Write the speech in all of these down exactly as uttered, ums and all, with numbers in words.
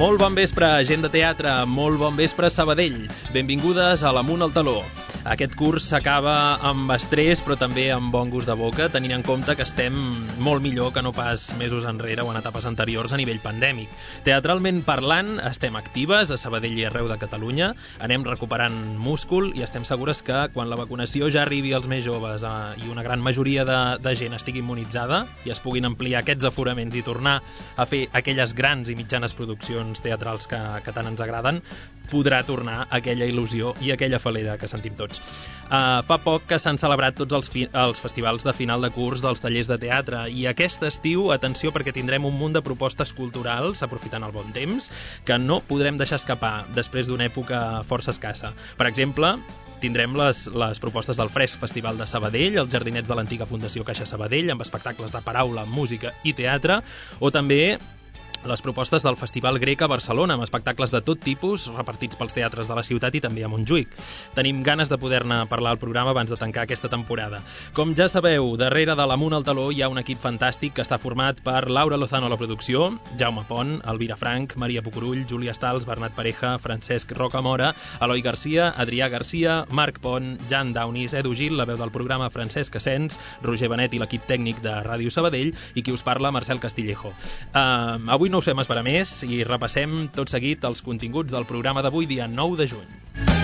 Molt bon vespre, gent de teatre, molt bon vespre, Sabadell. Benvingudes a l'Amunt al Taló. Aquest curs s'acaba amb estrès, però també amb bon gust de boca, tenint en compte que estem molt millor que no pas mesos enrere o en etapes anteriors a nivell pandèmic. Teatralment parlant, estem actives a Sabadell i arreu de Catalunya, anem recuperant múscul i estem segures que quan la vacunació ja arribi als més joves eh, i una gran majoria de, de gent estigui immunitzada i es puguin ampliar aquests aforaments i tornar a fer aquelles grans i mitjanes produccions teatrals que, que tant ens agraden, podrà tornar aquella il·lusió i aquella falera que sentim tots. Uh, fa poc que s'han celebrat tots els, fi els festivals de final de curs dels tallers de teatre i aquest estiu, atenció, perquè tindrem un munt de propostes culturals, aprofitant el bon temps, que no podrem deixar escapar després d'una època força escassa. Per exemple, tindrem les, les propostes del Fresc Festival de Sabadell, els jardinets de l'antiga Fundació Caixa Sabadell, amb espectacles de paraula, música i teatre, o també les propostes del Festival Grec a Barcelona, amb espectacles de tot tipus, repartits pels teatres de la ciutat i també a Montjuïc. Tenim ganes de poder-ne parlar al programa abans de tancar aquesta temporada. Com ja sabeu, darrere de l'Amunt al Taló hi ha un equip fantàstic que està format per Laura Lozano a la producció, Jaume Pont, Elvira Frank, Maria Pucurull, Júlia Stals, Bernat Pareja, Francesc Rocamora, Eloi Garcia, Adrià Garcia, Marc Pont, Jan Daunis, Edu Gil, la veu del programa Francesc Asens, Roger Benet i l'equip tècnic de Ràdio Sabadell i qui us parla, Marcel Castillejo. Uh, avui no us fem esperar més i repassem tot seguit els continguts del programa d'avui, dia nou de juny.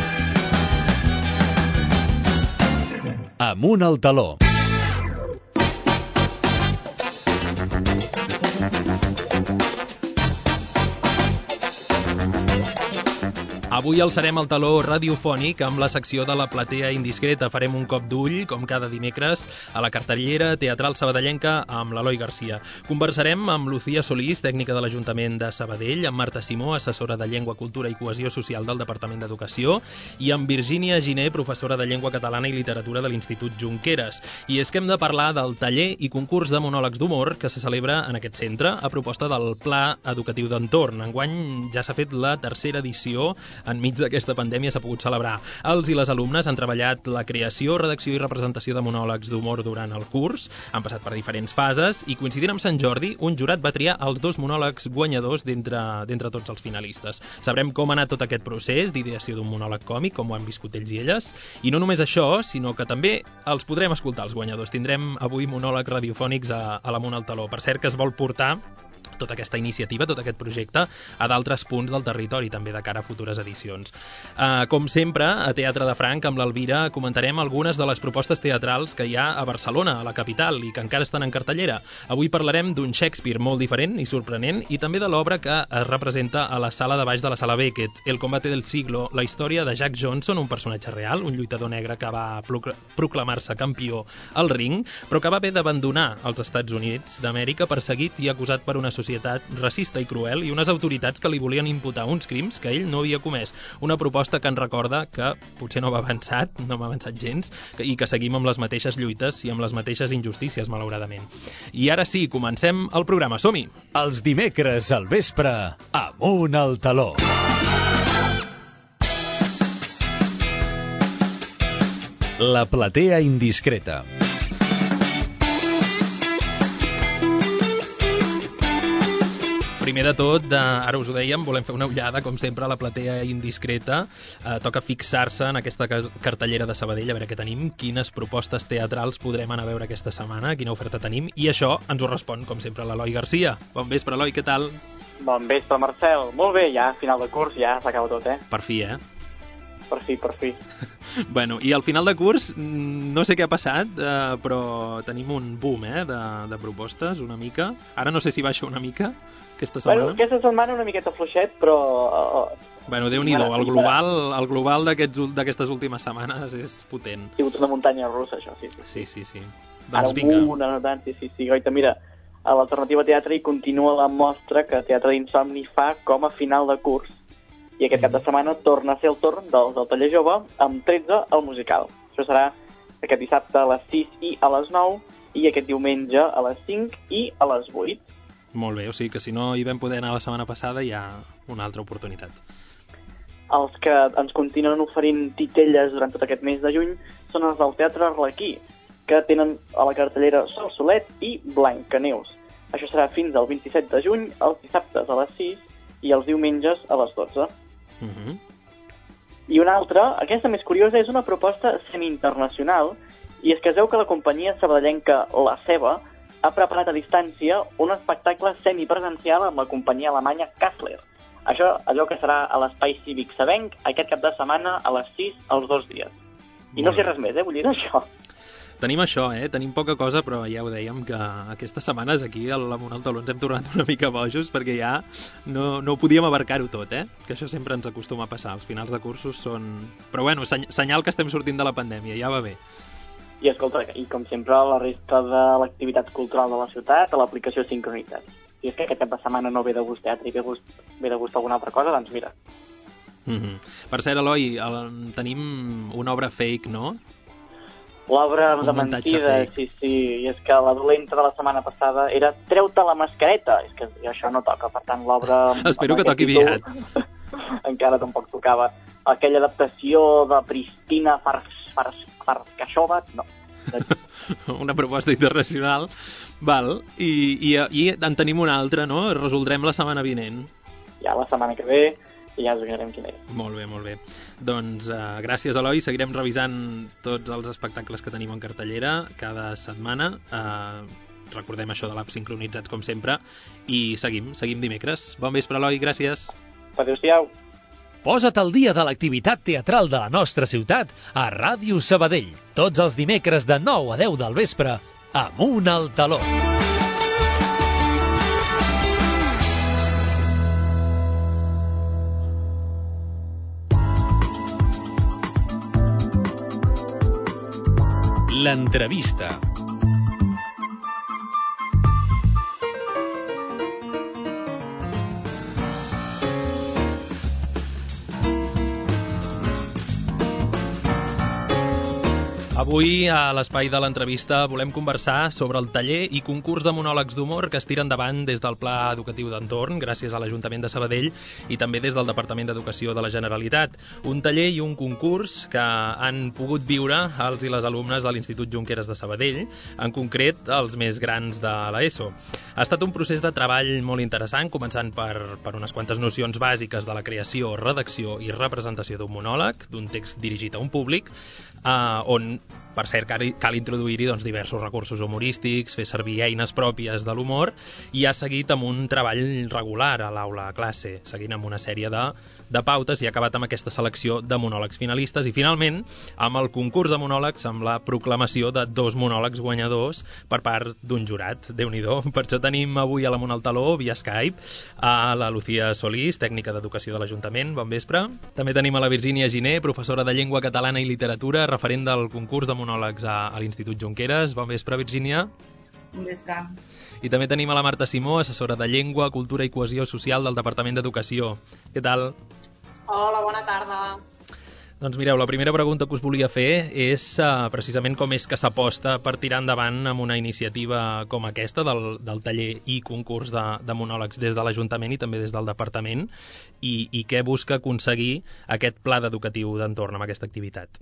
Amunt al Taló. Avui alçarem el taló radiofònic amb la secció de la platea indiscreta. Farem un cop d'ull, com cada dimecres, a la cartellera teatral sabadellenca amb l'Eloi Garcia. Conversarem amb Lucía Solís, tècnica de l'Ajuntament de Sabadell, amb Marta Simó, assessora de Llengua, Cultura i Cohesió Social del Departament d'Educació, i amb Virgínia Giner, professora de Llengua Catalana i Literatura de l'Institut Junqueras. I és que hem de parlar del taller i concurs de monòlegs d'humor que se celebra en aquest centre a proposta del Pla Educatiu d'Entorn. Enguany ja s'ha fet la tercera edició. Enmig d'aquesta pandèmia s'ha pogut celebrar. Els i les alumnes han treballat la creació, redacció i representació de monòlegs d'humor durant el curs, han passat per diferents fases i coincidint amb Sant Jordi, un jurat va triar els dos monòlegs guanyadors d'entre tots els finalistes. Sabrem com ha anat tot aquest procés d'ideació d'un monòleg còmic, com ho han viscut ells i elles, i no només això, sinó que també els podrem escoltar, els guanyadors. Tindrem avui monòlegs radiofònics a, a l'Amunt al Taló. Per cert, que es vol portar tota aquesta iniciativa, tot aquest projecte a d'altres punts del territori, també de cara a futures edicions. Uh, com sempre, a Teatre de Franc, amb l'Elvira, comentarem algunes de les propostes teatrals que hi ha a Barcelona, a la capital, i que encara estan en cartellera. Avui parlarem d'un Shakespeare molt diferent i sorprenent, i també de l'obra que es representa a la sala de baix de la Sala Beckett, El combate del siglo, la història de Jack Johnson, un personatge real, un lluitador negre que va proclamar-se campió al ring, però que va haver d'abandonar els Estats Units d'Amèrica perseguit i acusat per una societat racista i cruel i unes autoritats que li volien imputar uns crims que ell no havia comès. Una proposta que ens recorda que potser no va avançat, no m'ha avançat gens, que, i que seguim amb les mateixes lluites i amb les mateixes injustícies, malauradament. I ara sí, comencem el programa. Som-hi! Els dimecres al vespre, Amunt al Taló. La platea indiscreta. Primer de tot, de, ara us ho dèiem, volem fer una ullada, com sempre, a la platea indiscreta. Eh, toca fixar-se en aquesta cartellera de Sabadell, a veure què tenim, quines propostes teatrals podrem anar a veure aquesta setmana, quina oferta tenim, i això ens ho respon, com sempre, l'Eloi Garcia. Bon vespre, Eloi, què tal? Bon vespre, Marcel. Molt bé, ja, final de curs, ja s'acaba tot, eh? Per fi, eh? Per fi, per fi. Bueno, i al final de curs, no sé què ha passat, eh, però tenim un boom, eh, de, de propostes, una mica. Ara no sé si baixa una mica, aquesta setmana. Bueno, aquesta setmana una miqueta fluixet, però... Uh, bueno, Déu-n'hi-do, el global, el global d'aquestes últimes setmanes és potent. Ha sigut una muntanya russa, això, sí. Sí, sí, sí. sí. Doncs vinga. Ara una, tant, sí, sí, sí. Goita, mira, a l'Alternativa Teatre hi continua la mostra que Teatre d'Insomni fa com a final de curs. I aquest cap de setmana torna a ser el torn del, del taller jove amb tretze al musical. Això serà aquest dissabte a les sis i a les nou i aquest diumenge a les cinc i a les vuit. Molt bé, o sigui que si no hi vam poder anar la setmana passada hi ha una altra oportunitat. Els que ens continuen oferint titelles durant tot aquest mes de juny són els del Teatre Arlequí, que tenen a la cartellera Sol Solet i Blancaneus. Això serà fins al vint-i-set de juny, els dissabtes a les sis i els diumenges a les dotze. Uh-huh. I una altra, aquesta més curiosa, és una proposta semi-internacional, i és que es veu que la companyia sabadellenca La Ceba ha preparat a distància un espectacle semipresencial amb la companyia alemanya Kassler. Això, allò que serà a l'Espai Cívic Sabenc aquest cap de setmana a les sis als dos dies. I no sé res més, eh? Vull dir això. Tenim això, eh? Tenim poca cosa, però ja ho dèiem que aquestes setmanes aquí a la Mont al Taló ens hem tornat una mica bojos perquè ja no, no podíem abarcar-ho tot, eh? Que això sempre ens acostuma a passar. Els finals de cursos són... Però bueno, seny senyal que estem sortint de la pandèmia, ja va bé. I escolta, i com sempre, la resta de l'activitat cultural de la ciutat a l'aplicació Sincronitat. Si és que aquest cap de setmana no ve de gust teatre i ve, gust, ve de gust alguna altra cosa, doncs mira. Mm-hmm. Per cert, Eloi, el, tenim una obra fake, no? L'obra de mentida, fake. sí, sí. I és que la dolenta de la setmana passada era treu-te la mascareta. És que això no toca, per tant, l'obra... Espero que toqui aviat. Encara tampoc tocava. Aquella adaptació de Pristina Farkasova, no. Una proposta internacional. Val, i, i, i en tenim una altra, no? Resoldrem la setmana vinent. Ja la setmana que ve i ja us direm quina és. Molt bé, molt bé. Doncs uh, gràcies, Eloi. Seguirem revisant tots els espectacles que tenim en cartellera cada setmana. Uh, recordem això de l'App Sincronitzats, com sempre. I seguim, seguim dimecres. Bon vespre, Eloi, gràcies. Adéu-siau. Posa't al dia de l'activitat teatral de la nostra ciutat a Ràdio Sabadell. Tots els dimecres de nou a deu del vespre, Amunt al Taló. L'entrevista. Avui, a l'espai de l'entrevista, volem conversar sobre el taller i concurs de monòlegs d'humor que es tira endavant des del Pla Educatiu d'Entorn, gràcies a l'Ajuntament de Sabadell i també des del Departament d'Educació de la Generalitat. Un taller i un concurs que han pogut viure els i les alumnes de l'Institut Junqueras de Sabadell, en concret els més grans de l'ESO. Ha estat un procés de treball molt interessant, començant per, per unes quantes nocions bàsiques de la creació, redacció i representació d'un monòleg, d'un text dirigit a un públic, eh, on per cert, cal, cal introduir-hi doncs, diversos recursos humorístics, fer servir eines pròpies de l'humor i ha seguit amb un treball regular a l'aula a classe, seguint amb una sèrie de, de pautes i ha acabat amb aquesta selecció de monòlegs finalistes i finalment amb el concurs de monòlegs amb la proclamació de dos monòlegs guanyadors per part d'un jurat. Déu-n'hi-do. Per això tenim avui a la Mont al Taló, via Skype, a la Lucía Solís, tècnica d'Educació de l'Ajuntament. Bon vespre. També tenim a la Virgínia Giner, professora de Llengua Catalana i Literatura, referent del concurs de monòlegs a, a l'Institut Junqueras. Bon vespre, Virgínia. Bon vespre. I també tenim a la Marta Simó, assessora de Llengua, Cultura i Cohesió Social del Departament d'Educació. Què tal? Hola, bona tarda. Doncs mireu, la primera pregunta que us volia fer és uh, precisament com és que s'aposta per tirar endavant amb una iniciativa com aquesta del, del taller i concurs de, de monòlegs des de l'Ajuntament i també des del Departament i, i què busca aconseguir aquest pla educatiu d'entorn amb aquesta activitat.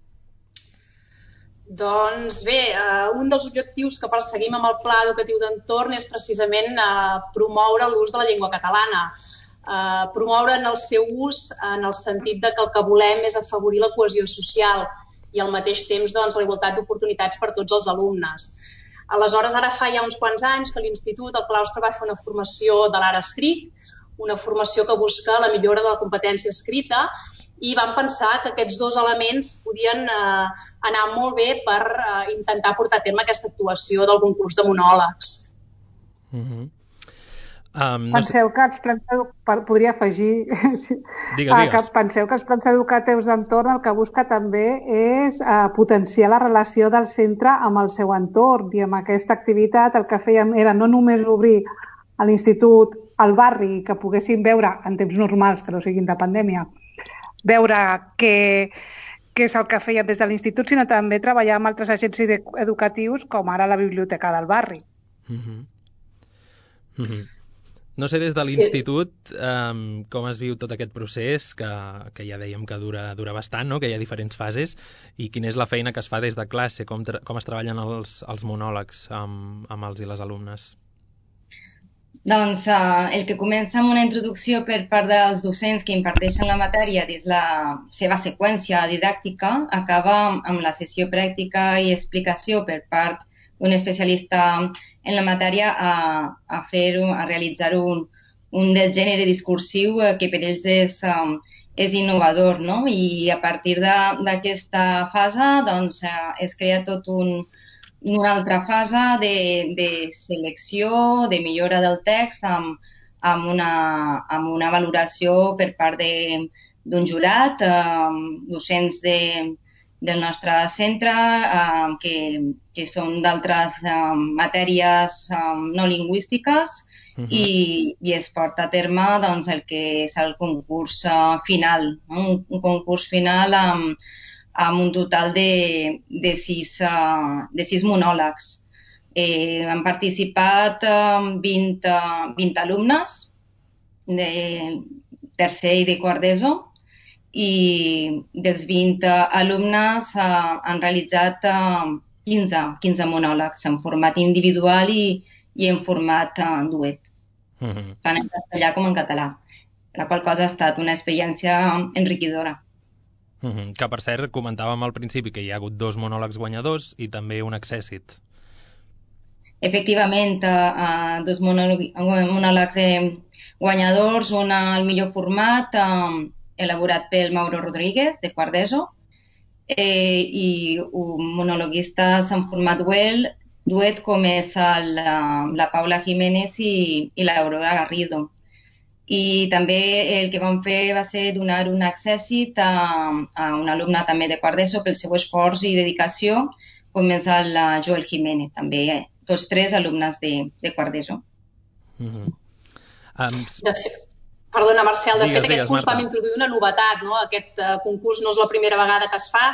Doncs bé, eh, un dels objectius que perseguim amb el Pla Educatiu d'Entorn és precisament eh, promoure l'ús de la llengua catalana. Eh, promoure en el seu ús en el sentit de que el que volem és afavorir la cohesió social i al mateix temps doncs, la igualtat d'oportunitats per tots els alumnes. Aleshores, ara fa ja uns quants anys que l'Institut, el claustre, va fer una formació de l'ara escrit, una formació que busca la millora de la competència escrita i vam pensar que aquests dos elements podien eh, anar molt bé per eh, intentar portar a terme aquesta actuació del concurs de monòlegs. Mm-hmm. um, no penseu sé... que els plans educatius, podria afegir, digues, digues. que penseu que els plans educatius d'entorn el que busca també és eh, potenciar la relació del centre amb el seu entorn i amb aquesta activitat el que fèiem era no només obrir a l'institut al barri que poguessin veure en temps normals, que no siguin de pandèmia, veure què, què és el que feia des de l'institut, sinó també treballar amb altres agents educatius, com ara la biblioteca del barri. Mm-hmm. Mm-hmm. No sé, des de l'institut, um, com es viu tot aquest procés, que, que ja dèiem que dura, dura bastant, no? Que hi ha diferents fases, i quina és la feina que es fa des de classe, com, com es treballen els, els monòlegs amb, amb els i les alumnes? Doncs uh, el que comença amb una introducció per part dels docents que imparteixen la matèria dins la seva seqüència didàctica, acaba amb la sessió pràctica i explicació per part d'un especialista en la matèria a, a, fer, a realitzar un, un del gènere discursiu que per ells és, um, és innovador, no? I a partir d'aquesta fase doncs, uh, es crea tot un una altra fase de, de selecció, de millora del text amb, amb, una, amb una valoració per part d'un jurat, eh, docents de, del nostre centre eh, que, que són d'altres eh, matèries eh, no lingüístiques uh-huh. i, i es porta a terme doncs, el que és el concurs eh, final, no? un, un concurs final amb amb un total de, de, sis, uh, de sis monòlegs. Eh, han participat uh, vint, uh, vint alumnes de tercer i de quart d'ESO i dels vint uh, alumnes uh, han realitzat uh, quinze, quinze monòlegs en format individual i, i en format uh, duet, uh-huh. tant en castellà com en català, la qual cosa ha estat una experiència enriquidora. Uh-huh. Que, per cert, comentàvem al principi que hi ha hagut dos monòlegs guanyadors i també un accèssit. Efectivament, uh, dos monòlegs, monòlegs eh, guanyadors, un al millor format, uh, elaborat pel Mauro Rodríguez, de quart d'ESO, eh, i un monologuistes en format duel, duet com és el, uh, la Paula Jiménez i, i l'Aurora Garrido. I també el que vam fer va ser donar un accèssit a, a un alumne també de quart d'ESO pel seu esforç i dedicació, com és el Joel Jiménez, també eh, tots tres alumnes de, de quart d'ESO. Mm-hmm. um... De fet, perdona, Marcel, de digues, fet aquest digues, curs Marta. vam introduir una novetat, no? Aquest uh, concurs no és la primera vegada que es fa,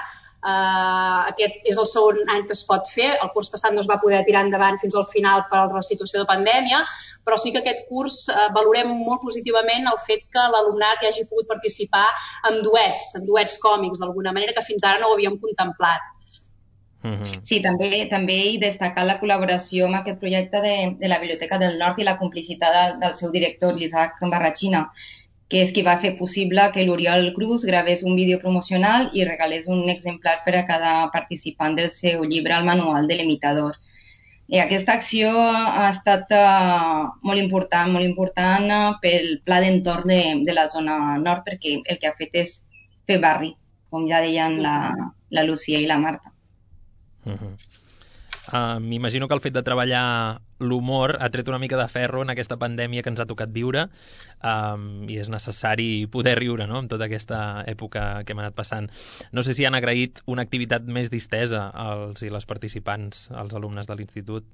Uh, aquest és el segon any que es pot fer. El curs passat no es va poder tirar endavant fins al final per la situació de pandèmia, però sí que aquest curs uh, valorem molt positivament el fet que l'alumnat hi hagi pogut participar en duets, en duets còmics, d'alguna manera que fins ara no ho havíem contemplat. Mm-hmm. Sí, també, també hi destacar la col·laboració amb aquest projecte de, de la Biblioteca del Nord i la complicitat del, del seu director, l'Isaac Barrachina, que és qui va fer possible que l'Oriol Cruz gravés un vídeo promocional i regalés un exemplar per a cada participant del seu llibre al manual de l'imitador. I aquesta acció ha estat uh, molt important, molt important uh, pel pla d'entorn de, de la zona nord, perquè el que ha fet és fer barri, com ja deien la, la Lucía i la Marta. Uh-huh. Uh, m'imagino que el fet de treballar l'humor ha tret una mica de ferro en aquesta pandèmia que ens ha tocat viure, um, i és necessari poder riure, no?, en tota aquesta època que hem anat passant. No sé si han agraït una activitat més distesa als i les participants, als alumnes de l'institut.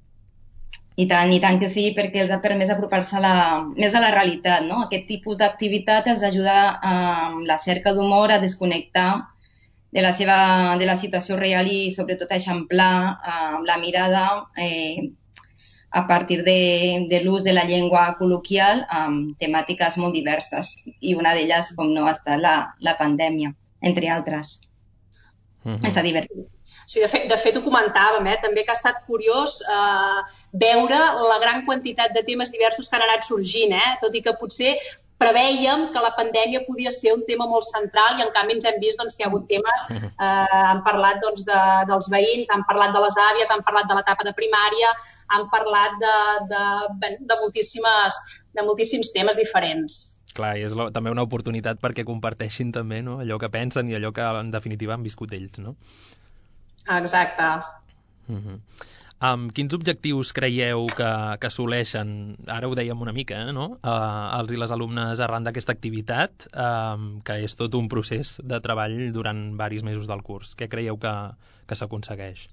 I tant, i tant que sí, perquè els ha permès apropar-se a la, més a la realitat, no? Aquest tipus d'activitat els ajuda amb la cerca d'humor a desconnectar de la, seva, de la situació real i sobretot a eixamplar eh, la mirada eh, a partir de, de l'ús de la llengua col·loquial amb temàtiques molt diverses i una d'elles, com no, ha estat la, la pandèmia, entre altres. Uh-huh. Està divertit. Sí, de fet, de fet ho comentàvem, eh? També que ha estat curiós eh, veure la gran quantitat de temes diversos que han anat sorgint, eh? Tot i que potser preveiem que la pandèmia podia ser un tema molt central i en canvi ens hem vist doncs, que hi ha hagut temes, eh, han parlat doncs, de, dels veïns, han parlat de les àvies, han parlat de l'etapa de primària, han parlat de, de, de, moltíssimes, de moltíssims temes diferents. Clar, i és lo, també una oportunitat perquè comparteixin també, no?, allò que pensen i allò que en definitiva han viscut ells, no? Exacte. Uh-huh. Um, quins objectius creieu que, que assoleixen, ara ho dèiem una mica, eh, no?, uh, els i les alumnes arran d'aquesta activitat, um, que és tot un procés de treball durant diversos mesos del curs? Què creieu que, que s'aconsegueix?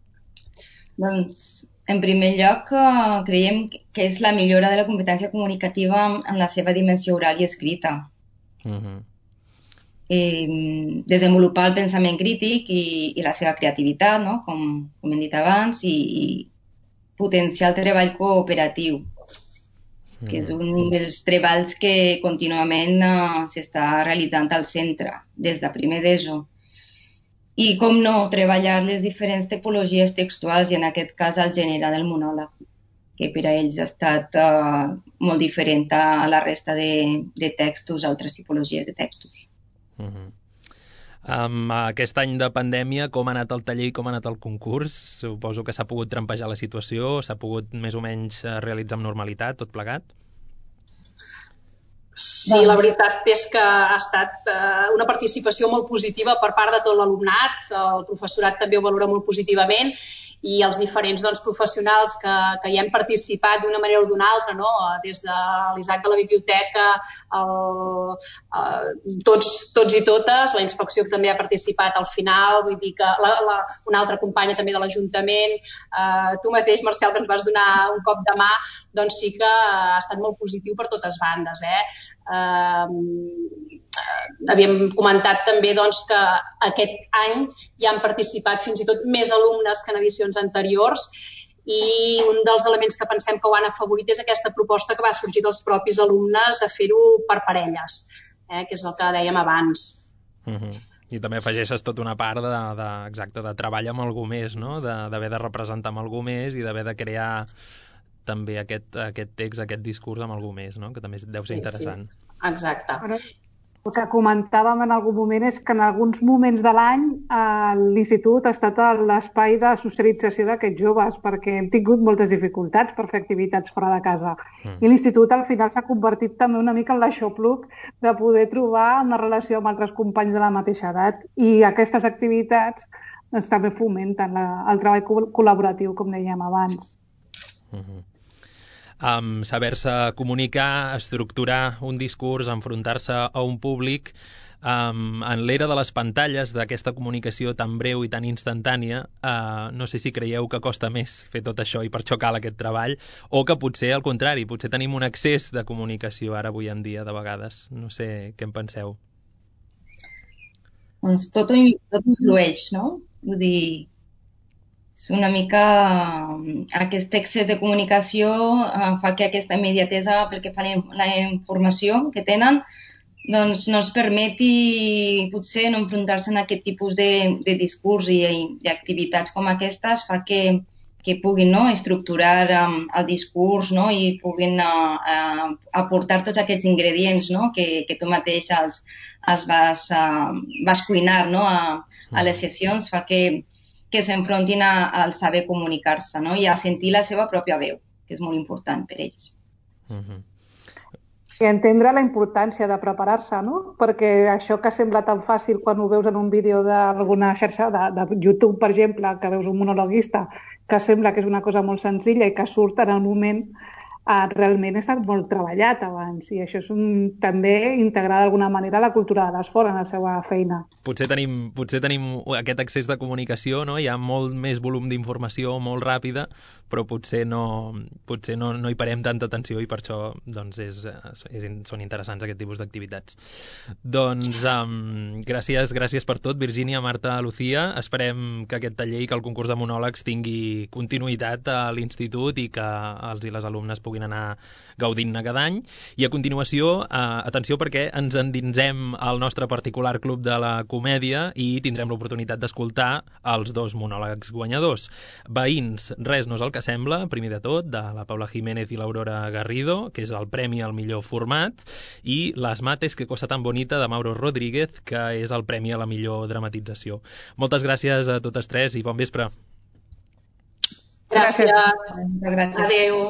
Doncs, en primer lloc, uh, creiem que és la millora de la competència comunicativa en la seva dimensió oral i escrita. Uh-huh. Eh, desenvolupar el pensament crític i, i la seva creativitat, no? com, com hem dit abans, i, i potenciar el treball cooperatiu, mm. que és un dels treballs que contínuament uh, s'està realitzant al centre, des de primer d'ESO. I, com no, treballar les diferents tipologies textuals i, en aquest cas, el gènere del monòleg. que per a ells ha estat uh, molt diferent a la resta de, de textos, altres tipologies de textos. Uh-huh. Um, aquest any de pandèmia, com ha anat el taller i com ha anat el concurs? Suposo que s'ha pogut trampejar la situació, s'ha pogut més o menys realitzar amb normalitat, tot plegat? Sí, la veritat és que ha estat uh, una participació molt positiva per part de tot l'alumnat, el professorat també ho valora molt positivament, i els diferents doncs, professionals que, que hi hem participat d'una manera o d'una altra, no? Des de l'Isaac de la biblioteca, el, el, tots, tots i totes, la inspecció que també ha participat al final, vull dir que la, la, una altra companya també de l'Ajuntament, eh, tu mateix, Marcel, que ens vas donar un cop de mà, doncs sí que ha estat molt positiu per totes bandes. Eh? Eh, havíem comentat també doncs, que aquest any ja han participat fins i tot més alumnes que en edicions anteriors, i un dels elements que pensem que ho han afavorit és aquesta proposta que va sorgir dels propis alumnes de fer-ho per parelles, eh? Que és el que dèiem abans. Uh-huh. I també afegeixes tota una part de, de, exacte, de treball amb algú més, no? d'haver de, de representar amb algú més i d'haver de crear també aquest, aquest text, aquest discurs amb algú més, no? Que també deu ser sí, interessant. Sí. Exacte. Però el que comentàvem en algun moment és que en alguns moments de l'any eh, l'institut ha estat l'espai de socialització d'aquests joves, perquè hem tingut moltes dificultats per fer activitats fora de casa. Mm. I l'institut al final s'ha convertit també una mica en l'aixopluc de poder trobar una relació amb altres companys de la mateixa edat, i aquestes activitats doncs, també fomenten la, el treball col·laboratiu, com dèiem abans. Mm-hmm. Um, saber-se comunicar, estructurar un discurs, enfrontar-se a un públic, um, en l'era de les pantalles, d'aquesta comunicació tan breu i tan instantània, uh, no sé si creieu que costa més fer tot això i per això cal aquest treball, o que potser al contrari, potser tenim un excés de comunicació ara avui en dia de vegades. No sé què en penseu. Doncs tot, tot influeix, no? Vull dir, és una mica aquest excés de comunicació uh, fa que aquesta immediatesa pel que fa a la informació que tenen doncs no es permeti potser no enfrontar-se en aquest tipus de, de discurs i, i activitats com aquestes, fa que, que puguin no, estructurar um, el discurs, no, i puguin uh, uh, aportar tots aquests ingredients, no, que, que tu mateix els, els vas, uh, vas cuinar, no, a, a les sessions, fa que que s'enfrontin al saber comunicar-se, no? I a sentir la seva pròpia veu, que és molt important per ells. Uh-huh. I entendre la importància de preparar-se, no? Perquè això que sembla tan fàcil quan ho veus en un vídeo d'alguna xarxa, de, de YouTube, per exemple, que veus un monologuista, que sembla que és una cosa molt senzilla i que surt en el moment, eh, realment ha estat molt treballat abans, i això és un, també integrar d'alguna manera la cultura de l'esport en la seva feina. Potser tenim, potser tenim aquest excés de comunicació, no? Hi ha molt més volum d'informació molt ràpida, però potser no, potser no, no hi parem tanta atenció, i per això doncs és, és, són interessants aquest tipus d'activitats. Doncs um, gràcies, gràcies per tot, Virgínia, Marta, Lucía. Esperem que aquest taller i que el concurs de monòlegs tingui continuïtat a l'institut i que els i les alumnes puguin anar gaudint-ne cada any. I a continuació, eh, atenció, perquè ens endinsem al nostre particular club de la comèdia i tindrem l'oportunitat d'escoltar els dos monòlegs guanyadors. Veïns, res no és el que sembla, primer de tot, de la Paula Jiménez i l'Aurora Garrido, que és el premi al millor format, i Las mates, que cosa tan bonita, de Mauro Rodríguez, que és el premi a la millor dramatització. Moltes gràcies a totes tres i bon vespre. Gràcies. Gràcies. Adéu.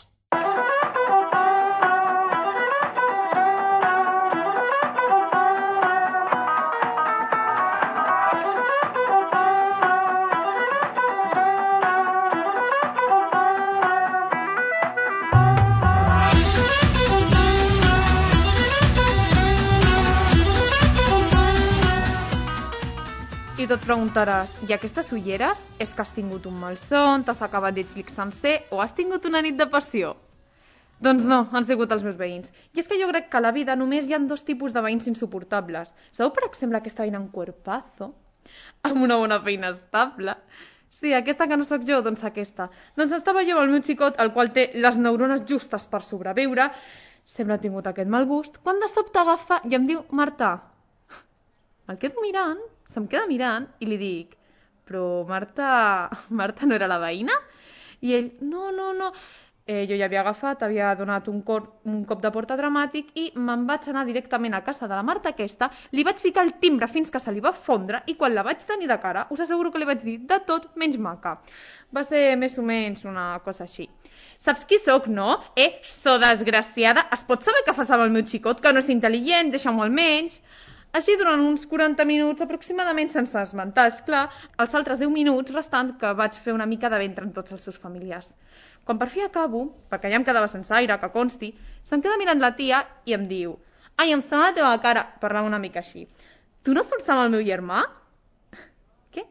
I tu et preguntaràs, i aquestes ulleres? És que has tingut un mal son, t'has acabat Netflix sencer o has tingut una nit de passió? Doncs no, han sigut els meus veïns. I és que jo crec que a la vida només hi ha dos tipus de veïns insuportables. Sabeu, per exemple, aquesta veïna en cuerpazo, amb una bona feina estable? Sí, aquesta que no sóc jo, doncs aquesta. Doncs estava jo amb el meu xicot, el qual té les neurones justes per sobreviure, sempre ha tingut aquest mal gust, quan de sobte agafa i em diu Marta. El quedo mirant, se'm queda mirant i li dic, però Marta, Marta no era la veïna? I ell, no, no, no, Eh, jo ja havia agafat, havia donat un, cor, un cop de porta dramàtic i me'n vaig anar directament a casa de la Marta aquesta, li vaig ficar el timbre fins que se li va fondre i quan la vaig tenir de cara us asseguro que li vaig dir de tot menys maca. Va ser més o menys una cosa així. Saps qui sóc, no? Eh, so desgraciada, es pot saber què fas amb el meu xicot, que no és intel·ligent, deixa-m'ho almenys. Així durant uns quaranta minuts aproximadament sense esmentar, esclar, els altres deu minuts restant que vaig fer una mica de ventre en tots els seus familiars. Quan per fi acabo, perquè ja em quedava sense aire, que consti, se'm queda mirant la tia i em diu «Ai, em sembla la teva cara», parlava una mica així. «Tu no surts amb el meu germà?» Què?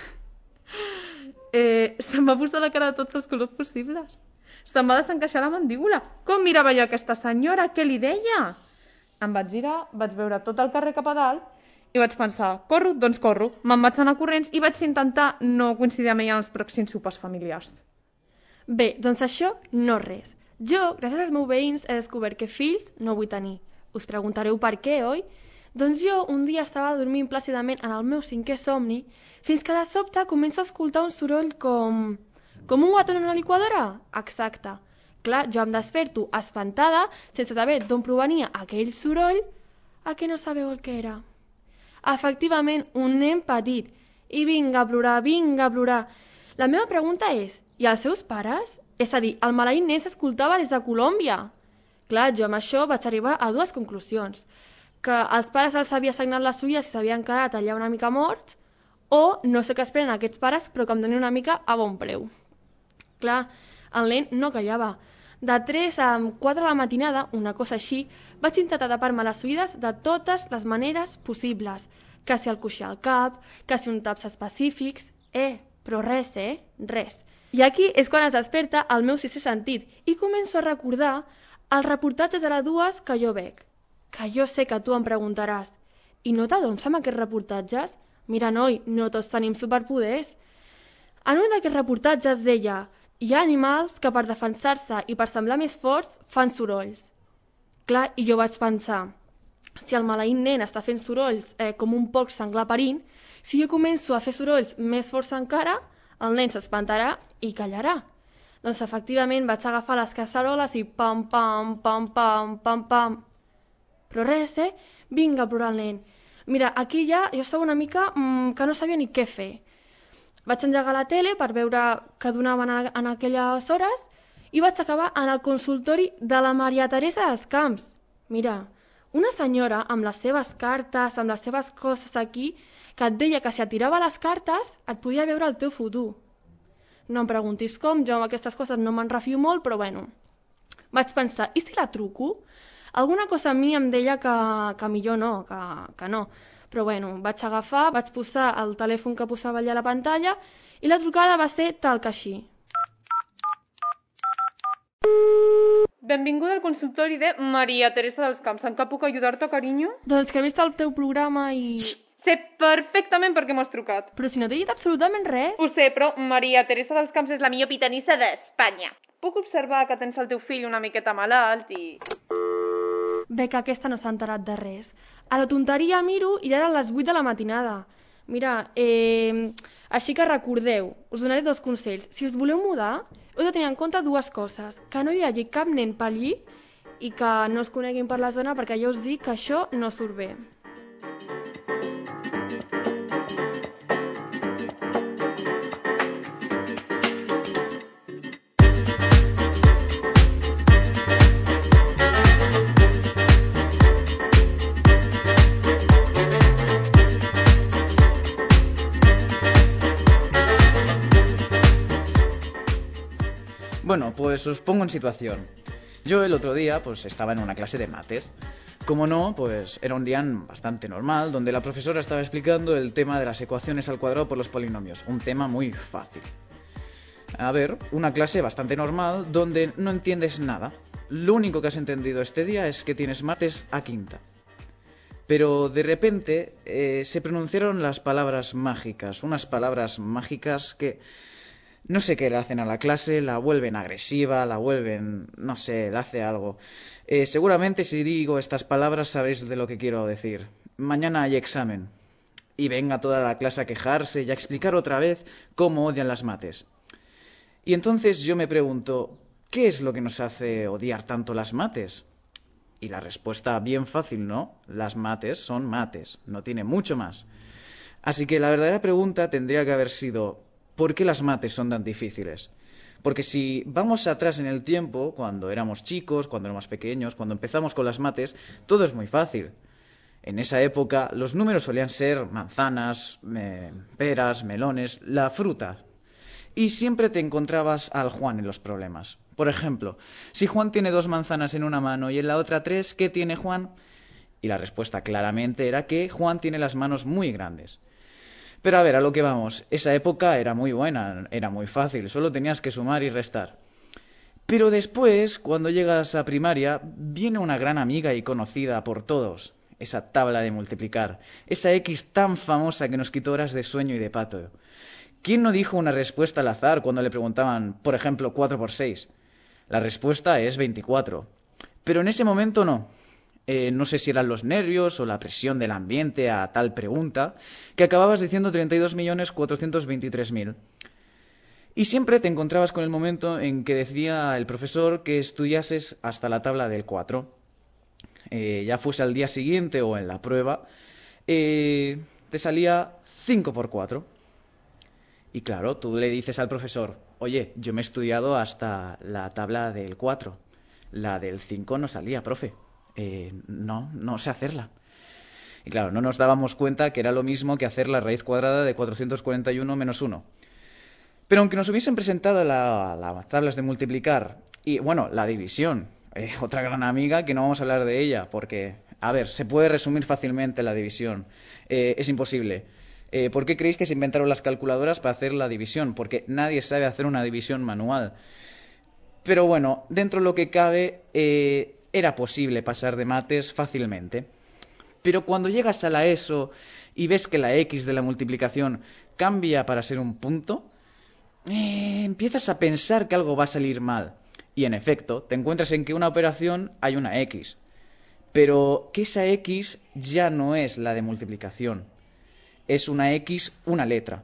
Eh, se'm va posar la cara de tots els colors possibles. Se'm va desencaixar la mandíbula. Com mirava jo aquesta senyora? Què li deia? Em vaig girar, vaig veure tot el carrer cap a dalt i vaig pensar, corro, doncs corro. Me'n vaig anar corrents i vaig intentar no coincidir amb ella en els pròxims sopars familiars. Bé, doncs això no res. Jo, gràcies als meus veïns, he descobert que fills no vull tenir. Us preguntareu per què, oi? Doncs jo un dia estava dormint plàcidament en el meu cinquè somni fins que de sobte començo a escoltar un soroll com... com un gato en una liquadora? Exacte. Clar, jo em desperto espantada, sense saber d'on provenia aquell soroll, a què no sabeu el que era? Efectivament, un nen petit. I vinga a plorar, vinga a plorar. La meva pregunta és, i els seus pares? És a dir, el maleït nen s'escoltava des de Colòmbia. Clar, jo amb això vaig arribar a dues conclusions. Que els pares els havia assignat les suyes i s'havien quedat allà una mica morts, o no sé què esperen aquests pares, però que em donin una mica a bon preu. Clar, el nen no callava. De tres a quatre de la matinada, una cosa així, vaig intentar tapar-me les oïdes de totes les maneres possibles. Que si el coixí al cap, que si un taps específics... Eh, però res, eh? Res. I aquí és quan es desperta el meu sisè sentit i començo a recordar els reportatges de les dues que jo veig. Que jo sé que tu em preguntaràs. I no t'adones amb aquests reportatges? Mira, noi, no tots tenim superpoders. En un d'aquests reportatges deia... Hi ha animals que per defensar-se i per semblar més forts fan sorolls. Clar, i jo vaig pensar, si el maleït nen està fent sorolls eh, com un porc senglar parint, si jo començo a fer sorolls més forts encara, el nen s'espantarà i callarà. Doncs efectivament vaig agafar les casseroles i pam, pam, pam, pam, pam, pam. Però res, eh? Vinga a plorar el nen. Mira, aquí ja jo estava una mica mmm, que no sabia ni què fer. Vaig engegar la tele per veure què donaven en aquelles hores i vaig acabar en el consultori de la Maria Teresa dels Camps. Mira, una senyora amb les seves cartes, amb les seves coses aquí, que et deia que si et tirava les cartes et podia veure el teu futur. No em preguntis com, jo amb aquestes coses no me'n refio molt, però bueno. Vaig pensar, i si la truco? Alguna cosa a mi em deia que, que millor no, que, que no. Però bueno, vaig agafar, vaig posar el telèfon que posava allà a la pantalla i la trucada va ser tal que així. Benvinguda al consultori de Maria Teresa dels Camps. En què puc ajudar-te, carinyo? Doncs que he vist el teu programa i... Sé perfectament per què m'has trucat. Però si no t'he dit absolutament res. Ho sé, però Maria Teresa dels Camps és la millor pitanissa d'Espanya. Puc observar que tens el teu fill una miqueta malalt i... Bé, que aquesta no s'ha enterat de res. A la tonteria miro i eren les vuit de la matinada. Mira, eh, així que recordeu, us donaré dos consells. Si us voleu mudar, heu de tenir en compte dues coses. Que no hi hagi cap nen pel llit i que no es coneguin per la zona perquè ja us dic que això no surt bé. Bueno, pues os pongo en situación. Yo el otro día pues estaba en una clase de mates. Como no, pues era un día bastante normal, donde la profesora estaba explicando el tema de las ecuaciones al cuadrado por los polinomios. Un tema muy fácil. A ver, una clase bastante normal, donde no entiendes nada. Lo único que has entendido este día es que tienes mates a quinta. Pero de repente eh, se pronunciaron las palabras mágicas. Unas palabras mágicas que... No sé qué le hacen a la clase, la vuelven agresiva, la vuelven... no sé, le hace algo. Eh, seguramente si digo estas palabras sabréis de lo que quiero decir. Mañana hay examen. Y venga toda la clase a quejarse y a explicar otra vez cómo odian las mates. Y entonces yo me pregunto, ¿qué es lo que nos hace odiar tanto las mates? Y la respuesta bien fácil, ¿no? Las mates son mates, no tiene mucho más. Así que la verdadera pregunta tendría que haber sido, ¿por qué las mates son tan difíciles? Porque si vamos atrás en el tiempo, cuando éramos chicos, cuando éramos pequeños, cuando empezamos con las mates, todo es muy fácil. En esa época los números solían ser manzanas, me, peras, melones, la fruta. Y siempre te encontrabas al Juan en los problemas. Por ejemplo, si Juan tiene dos manzanas en una mano y en la otra tres, ¿qué tiene Juan? Y la respuesta claramente era que Juan tiene las manos muy grandes. Pero a ver, a lo que vamos, esa época era muy buena, era muy fácil, solo tenías que sumar y restar. Pero después, cuando llegas a primaria, viene una gran amiga y conocida por todos, esa tabla de multiplicar, esa X tan famosa que nos quitó horas de sueño y de pato. ¿Quién no dijo una respuesta al azar cuando le preguntaban, por ejemplo, cuatro por seis? La respuesta es veinticuatro. Pero en ese momento no. Eh, no sé si eran los nervios o la presión del ambiente a tal pregunta, que acababas diciendo treinta y dos millones cuatrocientos veintitrés mil. Y siempre te encontrabas con el momento en que decía el profesor que estudiases hasta la tabla del cuatro. Eh, ya fuese al día siguiente o en la prueba, eh, te salía cinco por cuatro. Y claro, tú le dices al profesor, oye, yo me he estudiado hasta la tabla del cuatro. La del cinco no salía, profe. Eh, no, no sé hacerla. Y claro, no nos dábamos cuenta que era lo mismo que hacer la raíz cuadrada de cuatrocientos cuarenta y uno menos uno. Pero aunque nos hubiesen presentado las la tablas de multiplicar y, bueno, la división, eh, otra gran amiga que no vamos a hablar de ella, porque, a ver, se puede resumir fácilmente la división. Eh, es imposible. Eh, ¿Por qué creéis que se inventaron las calculadoras para hacer la división? Porque nadie sabe hacer una división manual. Pero bueno, dentro de lo que cabe, eh, era posible pasar de mates fácilmente. Pero cuando llegas a la ESO y ves que la X de la multiplicación cambia para ser un punto, eh, empiezas a pensar que algo va a salir mal. Y en efecto, te encuentras en que una operación hay una X. Pero que esa X ya no es la de multiplicación. Es una X, una letra.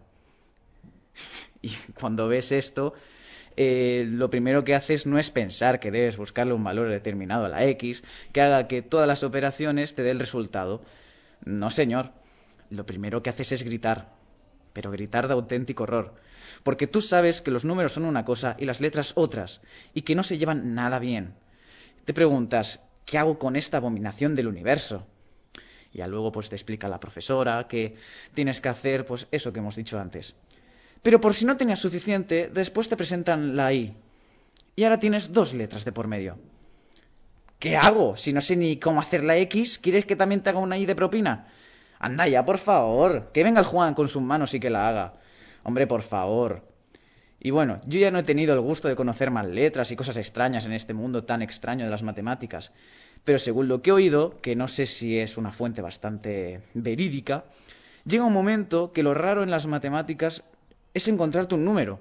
Y cuando ves esto, eh, lo primero que haces no es pensar que debes buscarle un valor determinado a la X que haga que todas las operaciones te den el resultado. No, señor. Lo primero que haces es gritar. Pero gritar de auténtico horror. Porque tú sabes que los números son una cosa y las letras otras, y que no se llevan nada bien. Te preguntas, ¿qué hago con esta abominación del universo? Y ya luego pues te explica la profesora que tienes que hacer pues eso que hemos dicho antes. Pero por si no tenías suficiente, después te presentan la I. Y ahora tienes dos letras de por medio. ¿Qué hago? Si no sé ni cómo hacer la X, ¿quieres que también te haga una I de propina? Anda ya, por favor. Que venga el Juan con sus manos y que la haga. Hombre, por favor. Y bueno, yo ya no he tenido el gusto de conocer más letras y cosas extrañas en este mundo tan extraño de las matemáticas. Pero según lo que he oído, que no sé si es una fuente bastante verídica, llega un momento que lo raro en las matemáticas es encontrarte un número.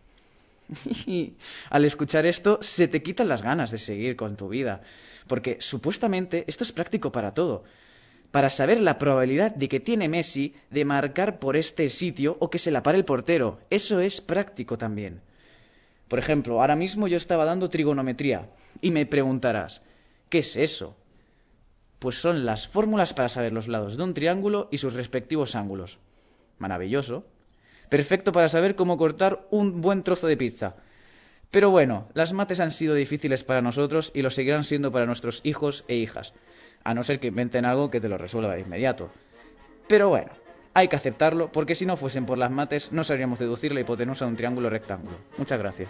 Y al escuchar esto, se te quitan las ganas de seguir con tu vida. Porque supuestamente esto es práctico para todo. Para saber la probabilidad de que tiene Messi de marcar por este sitio o que se la pare el portero. Eso es práctico también. Por ejemplo, ahora mismo yo estaba dando trigonometría y me preguntarás, ¿qué es eso? Pues son las fórmulas para saber los lados de un triángulo y sus respectivos ángulos. Maravilloso. Perfecto para saber cómo cortar un buen trozo de pizza. Pero bueno, las mates han sido difíciles para nosotros y lo seguirán siendo para nuestros hijos e hijas. A no ser que inventen algo que te lo resuelva de inmediato. Pero bueno, hay que aceptarlo, porque si no fuesen por las mates, no sabríamos deducir la hipotenusa de un triángulo rectángulo. Muchas gracias.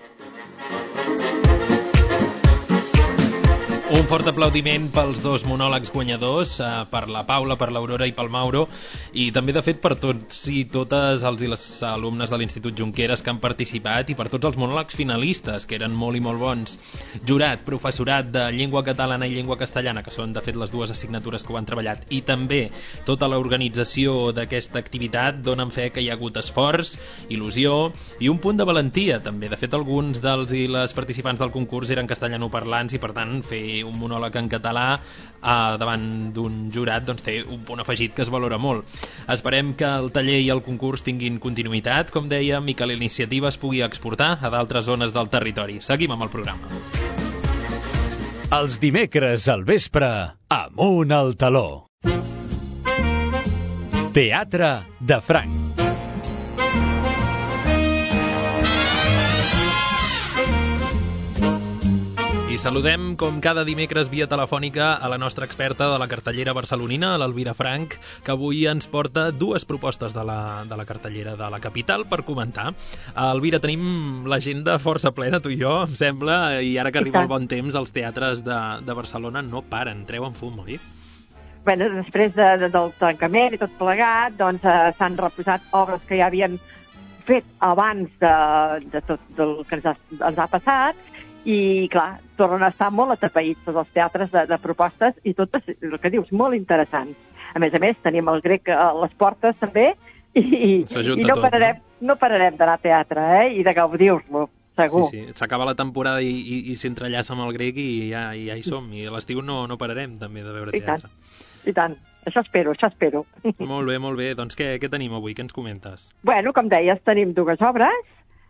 Un fort aplaudiment pels dos monòlegs guanyadors, eh, per la Paula, per l'Aurora i pel Mauro, i també, de fet, per tots i totes els i les alumnes de l'Institut Junqueras que han participat i per tots els monòlegs finalistes, que eren molt i molt bons. Jurat, professorat de llengua catalana i llengua castellana, que són, de fet, les dues assignatures que ho han treballat, i també tota l'organització d'aquesta activitat donen fe que hi ha hagut esforç, il·lusió i un punt de valentia, també. De fet, alguns dels i les participants del concurs eren castellanoparlants i, per tant, fer fer un monòleg en català eh, davant d'un jurat, doncs té un punt afegit que es valora molt. Esperem que el taller i el concurs tinguin continuïtat, com dèiem, i que la iniciativa es pugui exportar a d'altres zones del territori. Seguim amb el programa. Els dimecres al vespre, Amunt al taló. Teatre de Franc. I saludem, com cada dimecres via telefònica, a la nostra experta de la cartellera barcelonina, l'Elvira Franch, que avui ens porta dues propostes de la, de la cartellera de la capital per comentar. Elvira, tenim l'agenda força plena, tu i jo, em sembla, i ara que arriba el bon temps, els teatres de, de Barcelona no paren, treuen fum, oi? Bé, després de, de, del tancament i tot plegat, doncs eh, s'han reposat obres que ja havien fet abans de, de tot el que ens ha, ens ha passat, i, clar, tornen a estar molt atapeïts tots els teatres de, de propostes i totes, el que dius, molt interessants. A més a més, tenim el grec a les portes també i, i no, pararem, no? no pararem d'anar a teatre, eh? I de gaudir-lo, segur. Sí, sí, s'acaba la temporada i, i, i s'entrellaça amb el grec i ja, i ja hi som. I a l'estiu no, no pararem també de veure teatre. I tant, i tant. Això espero, això espero. Molt bé, molt bé. Doncs què, què tenim avui? Què ens comentes? Bueno, com deies, tenim dues obres.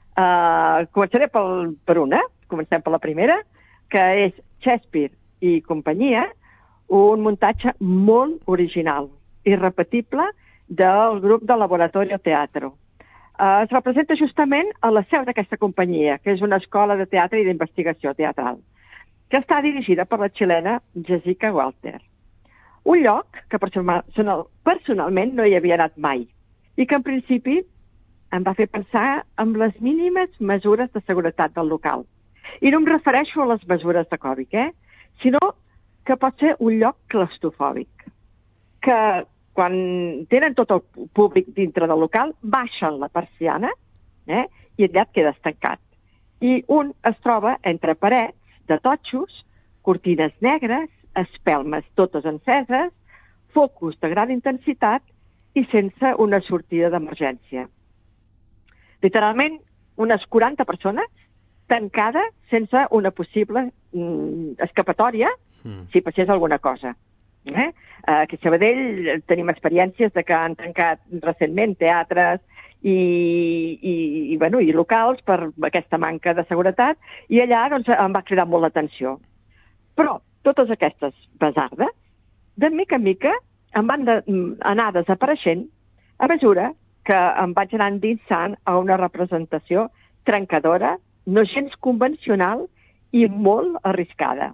Uh, començaré pel, per una. Comencem per la primera, que és Shakespeare i companyia, un muntatge molt original, irrepetible, del grup de Laboratorio Teatro. Uh, es representa justament a la seu d'aquesta companyia, que és una escola de teatre i d'investigació teatral, que està dirigida per la xilena Jessica Walter. Un lloc que personal, personalment no hi havia anat mai i que en principi em va fer pensar en les mínimes mesures de seguretat del local. I no em refereixo a les mesures de Covid, eh? Sinó que pot ser un lloc claustrofòbic, que quan tenen tot el públic dintre del local, baixen la persiana, eh? I allà et quedes tancat. I un es troba entre parets de totxos, cortines negres, espelmes totes enceses, focus de gran intensitat i sense una sortida d'emergència. Literalment, unes quaranta persones tancades sense una possible mm, escapatòria mm. si passés alguna cosa. Eh? Aquí a Sabadell tenim experiències de que han tancat recentment teatres i, i, i, bueno, i locals per aquesta manca de seguretat i allà doncs, em va cridar molt l'atenció. Però totes aquestes besardes, de mica en mica, em van de, anar desapareixent a mesura que em vaig anar endinsant a una representació trencadora, no gens convencional i molt arriscada.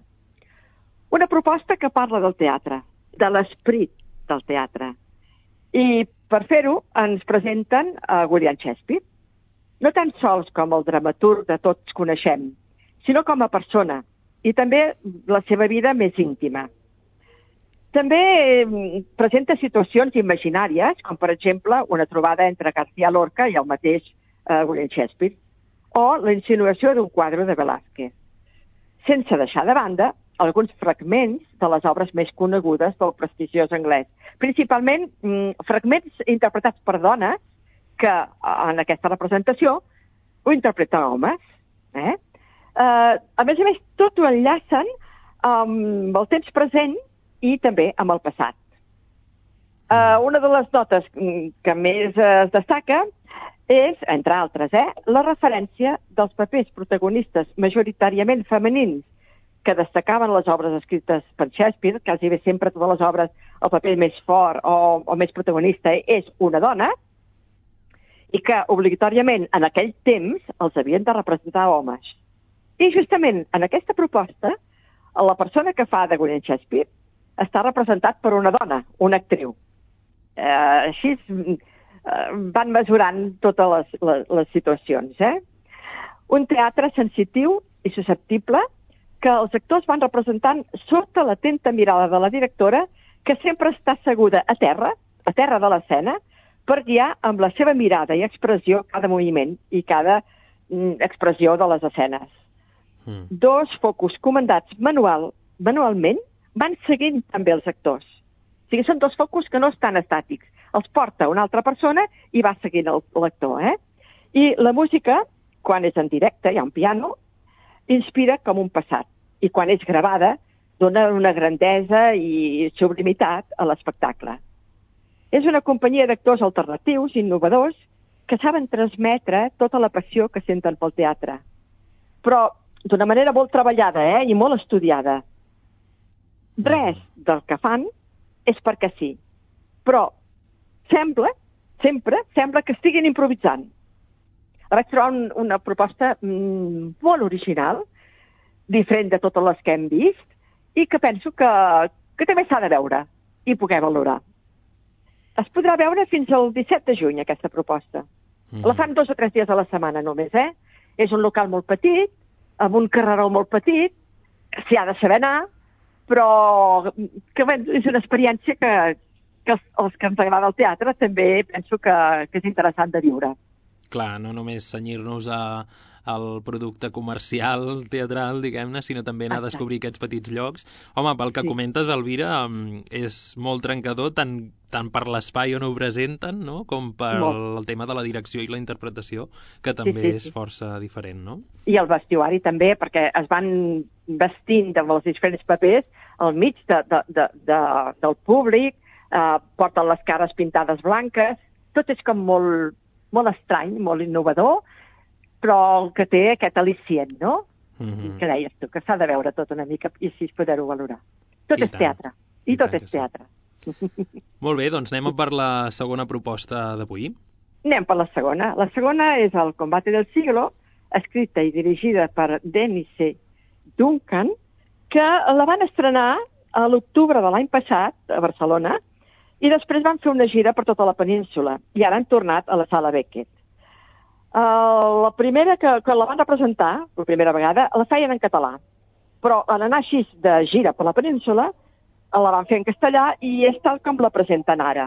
Una proposta que parla del teatre, de l'esperit del teatre. I per fer-ho ens presenten a William Shakespeare, no tan sols com el dramaturg de tots coneixem, sinó com a persona i també la seva vida més íntima. També presenta situacions imaginàries, com per exemple una trobada entre García Lorca i el mateix uh, William Shakespeare, o la insinuació d'un quadre de Velázquez, sense deixar de banda alguns fragments de les obres més conegudes del prestigiós anglès, principalment mm, fragments interpretats per dones que en aquesta representació ho interpreten homes. Eh? Uh, a més a més, tot ho enllacen amb el temps present i també amb el passat. Uh, una de les notes que més es destaca és, entre altres, eh, la referència dels papers protagonistes majoritàriament femenins que destacaven les obres escrites per Shakespeare, quasi bé sempre totes les obres el paper més fort o, o més protagonista és una dona, i que obligatòriament en aquell temps els havien de representar homes. I justament en aquesta proposta, la persona que fa de William Shakespeare està representat per una dona, una actriu. Eh, així van mesurant totes les, les, les situacions. Eh? Un teatre sensitiu i susceptible que els actors van representant sota l'atenta mirada de la directora, que sempre està asseguda a terra, a terra de l'escena, per guiar amb la seva mirada i expressió cada moviment i cada mm, expressió de les escenes. Mm. Dos focus comandats manual, manualment van seguint també els actors. O sigui, són dos focus que no estan estàtics. Els porta una altra persona i va seguint l'actor. Eh? I la música, quan és en directe, hi ha un piano, inspira com un passat. I quan és gravada, dona una grandesa i sublimitat a l'espectacle. És una companyia d'actors alternatius, innovadors, que saben transmetre tota la passió que senten pel teatre. Però d'una manera molt treballada, eh? I molt estudiada. Res del que fan és perquè sí. Però sembla, sempre, sembla que estiguin improvisant. Vaig trobar un, una proposta mm, molt original, diferent de totes les que hem vist, i que penso que, que també s'ha de veure i poder valorar. Es podrà veure fins al disset de juny, aquesta proposta. Mm. La fan dos o tres dies a la setmana només, eh? És un local molt petit, amb un carreró molt petit, s'hi ha de saber anar, però que, bé, és una experiència que, que els, els que ens agrada el teatre també penso que, que és interessant de viure. Clar, no només cenyir-nos a, al producte comercial, teatral, diguem-ne, sinó també anar a descobrir aquests petits llocs. Home, pel que sí. comentes, Elvira, és molt trencador, tant, tant per l'espai on ho presenten, no?, com per el, el tema de la direcció i la interpretació, que també sí, sí, sí. és força diferent, no? I el vestuari també, perquè es van vestint amb els diferents papers al mig de, de, de, de, del públic, eh, porten les cares pintades blanques, tot és com molt... molt estrany, molt innovador, però que té aquest al·licient, no? Mm-hmm. Que deies tu, que s'ha de veure tot una mica i així poder-ho valorar. Tot I és tant. teatre. I, I tot és teatre. Sí. Molt bé, doncs anem per la segona proposta d'avui. Anem per la segona. La segona és el Combate del Siglo, escrita i dirigida per Denise Duncan, que la van estrenar a l'octubre de l'any passat a Barcelona, i després van fer una gira per tota la península i ara han tornat a la Sala Beckett. Uh, la primera que, que la van representar, per primera vegada, la feien en català, però en anar així de gira per la península la van fer en castellà i és tal com la presenten ara.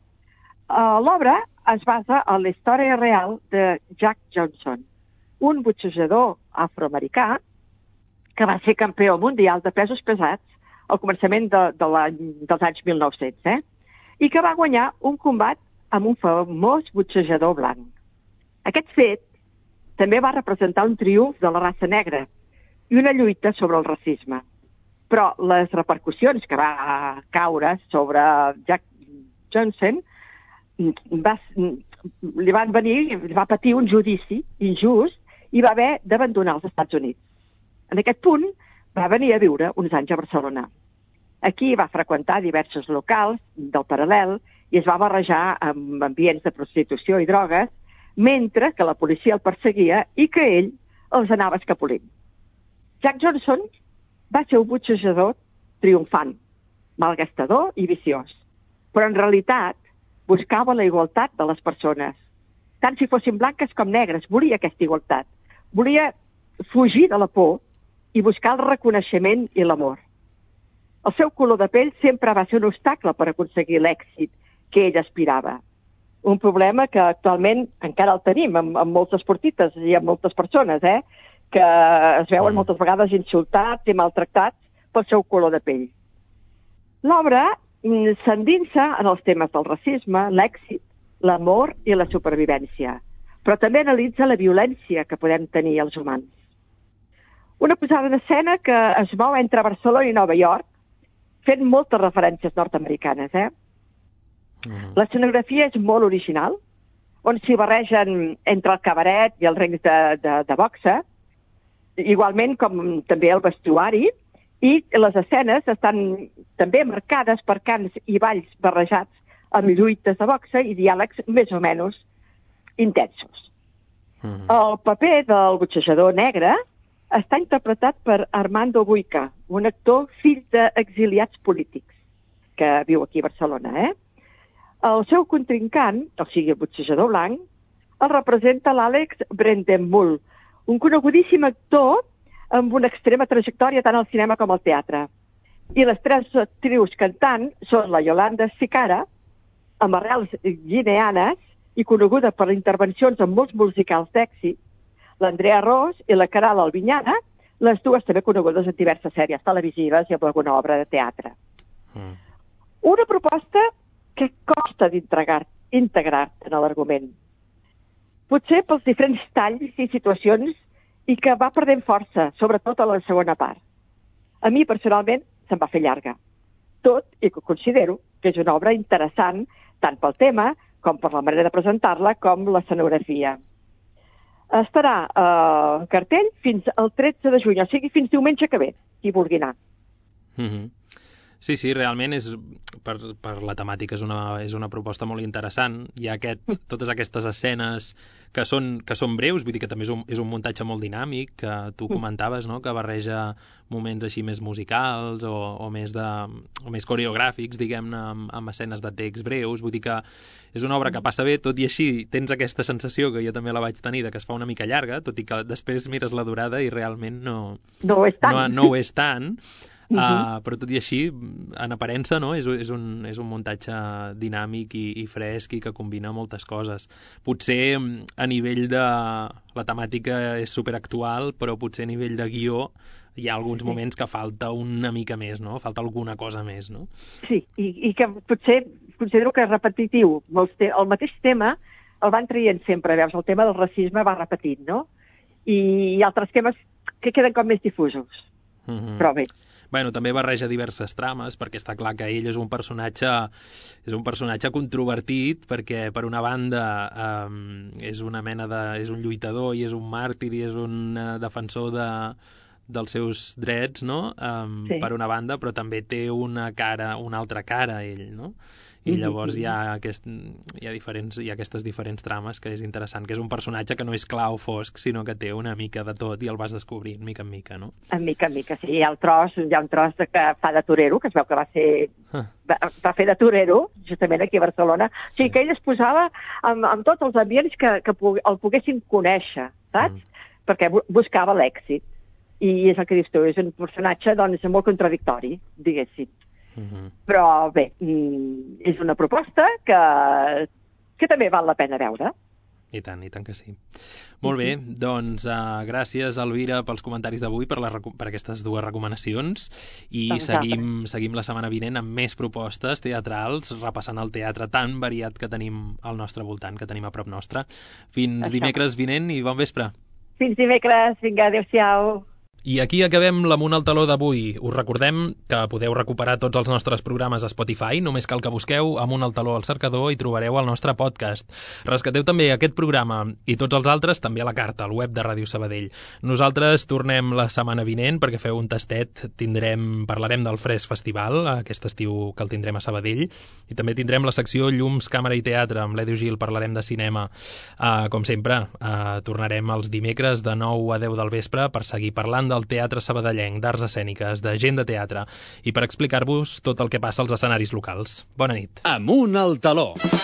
Uh, L'obra es basa en la història real de Jack Johnson, un boxejador afroamericà que va ser campió mundial de pesos pesats al començament de, de dels anys mil nou-cents, eh? I que va guanyar un combat amb un famós boxejador blanc. Aquest fet també va representar un triomf de la raça negra i una lluita sobre el racisme. Però les repercussions que va caure sobre Jack Johnson va, li van venir, va patir un judici injust i va haver d'abandonar els Estats Units. En aquest punt va venir a viure uns anys a Barcelona. Aquí va freqüentar diversos locals del paral·lel i es va barrejar amb ambients de prostitució i drogues, mentre que la policia el perseguia i que ell els anava escapolint. Jack Johnson va ser un boxejador triomfant, malgastador i viciós, però en realitat buscava la igualtat de les persones. Tant si fossin blanques com negres, volia aquesta igualtat. Volia fugir de la por i buscar el reconeixement i l'amor. El seu color de pell sempre va ser un obstacle per aconseguir l'èxit que ell aspirava. Un problema que actualment encara el tenim amb, amb molts esportistes i amb moltes persones, eh? Que es veuen moltes vegades insultats i maltractats pel seu color de pell. L'obra s'endinsa en els temes del racisme, l'èxit, l'amor i la supervivència, però també analitza la violència que podem tenir els humans. Una posada en escena que es mou entre Barcelona i Nova York, fent moltes referències nord-americanes, eh? Mm. L'escenografia és molt original, on s'hi barregen entre el cabaret i els rings de, de, de boxa, igualment com també el vestuari, i les escenes estan també marcades per cants i balls barrejats amb lluites de boxa i diàlegs més o menys intensos. Mm. El paper del boxejador negre està interpretat per Armando Buica, un actor fill d'exiliats polítics, que viu aquí a Barcelona, eh? El seu contrincant, o sigui, el boxejador blanc, el representa l'Àlex Brendenbuhl, un conegudíssim actor amb una extrema trajectòria tant al cinema com al teatre. I les tres actrius cantants són la Yolanda Sicara, amb arrels guineanes i coneguda per intervencions en molts musicals d'èxit, l'Andrea Ros i la Caral Albinyana, les dues també conegudes en diverses sèries televisives i en alguna obra de teatre. Mm. Una proposta que costa d'integrar-te en l'argument. Potser pels diferents talls i situacions i que va perdent força, sobretot a la segona part. A mi, personalment, se'n va fer llarga. Tot i que considero que és una obra interessant tant pel tema com per la manera de presentar-la com l'escenografia. Estarà eh, en cartell fins al tretze de juny, o sigui, fins diumenge que ve, qui vulgui anar. Mm-hmm. Sí, sí, realment és, per, per la temàtica és una, és una proposta molt interessant. Hi ha aquest, totes aquestes escenes que són, que són breus, vull dir que també és un, és un muntatge molt dinàmic, que tu comentaves, no?, que barreja moments així més musicals o, o, més, de, o més coreogràfics, diguem-ne, amb, amb escenes de text breus. Vull dir que és una obra que passa bé, tot i així tens aquesta sensació, que jo també la vaig tenir, de que es fa una mica llarga, tot i que després mires la durada i realment no, no ho és tant. No, no ho és tant. Uh, però tot i així, en aparença, no? és, és, un, és un muntatge dinàmic i, i fresc i que combina moltes coses. Potser a nivell de... La temàtica és superactual, però potser a nivell de guió hi ha alguns moments que falta una mica més, no? Falta alguna cosa més, no? Sí, i, i que potser considero que és repetitiu. El mateix tema el van traient sempre, veus? El tema del racisme va repetint, no? I altres temes que queden com més difusos. Mm-hmm. Però bé. Bueno, també barreja diverses trames, perquè està clar que ell és un personatge és un personatge controvertit, perquè per una banda um, és una mena de... és un lluitador i és un màrtir i és un uh, defensor de, dels seus drets, no? Um, sí. Per una banda, però també té una cara, una altra cara, ell, no? I llavors hi ha, aquest, hi, ha diferents, hi ha aquestes diferents trames, que és interessant, que és un personatge que no és clar o fosc, sinó que té una mica de tot i el vas descobrint mica en mica, no? En mica en mica, sí. Hi ha, el tros, hi ha un tros que fa de torero, que es veu que va ser... Ah. Va, va fer de torero, justament aquí a Barcelona. O sigui, que ell es posava amb, amb tots els ambients que, que el poguessin conèixer, saps? Mm. Perquè buscava l'èxit. I és el que dius tu, és un personatge, doncs, molt contradictori, diguéssim. Uh-huh. Però bé, és una proposta que, que també val la pena veure. I tant, i tant que sí. Molt bé, doncs uh, gràcies, Elvira, pels comentaris d'avui, per, la, per aquestes dues recomanacions, i doncs seguim, seguim la setmana vinent amb més propostes teatrals, repassant el teatre tan variat que tenim al nostre voltant, que tenim a prop nostre. Fins Això. dimecres vinent i bon vespre. Fins dimecres, vinga, adéu-siau. I aquí acabem l'Amunt al Taló d'avui. Us recordem que podeu recuperar tots els nostres programes a Spotify, només cal que busqueu Amunt al Taló al cercador i trobareu el nostre podcast. Rescateu també aquest programa i tots els altres també a la carta, al web de Ràdio Sabadell. Nosaltres tornem la setmana vinent perquè feu un tastet, tindrem, parlarem del Fresc Festival, aquest estiu que el tindrem a Sabadell, i també tindrem la secció Llums, Càmera i Teatre, amb l'Edu Gil parlarem de cinema. Uh, com sempre, uh, tornarem els dimecres de nou a deu del vespre per seguir parlant del teatre sabadellenc, d'arts escèniques, de gent de teatre, i per explicar-vos tot el que passa als escenaris locals. Bona nit. Amunt al Taló.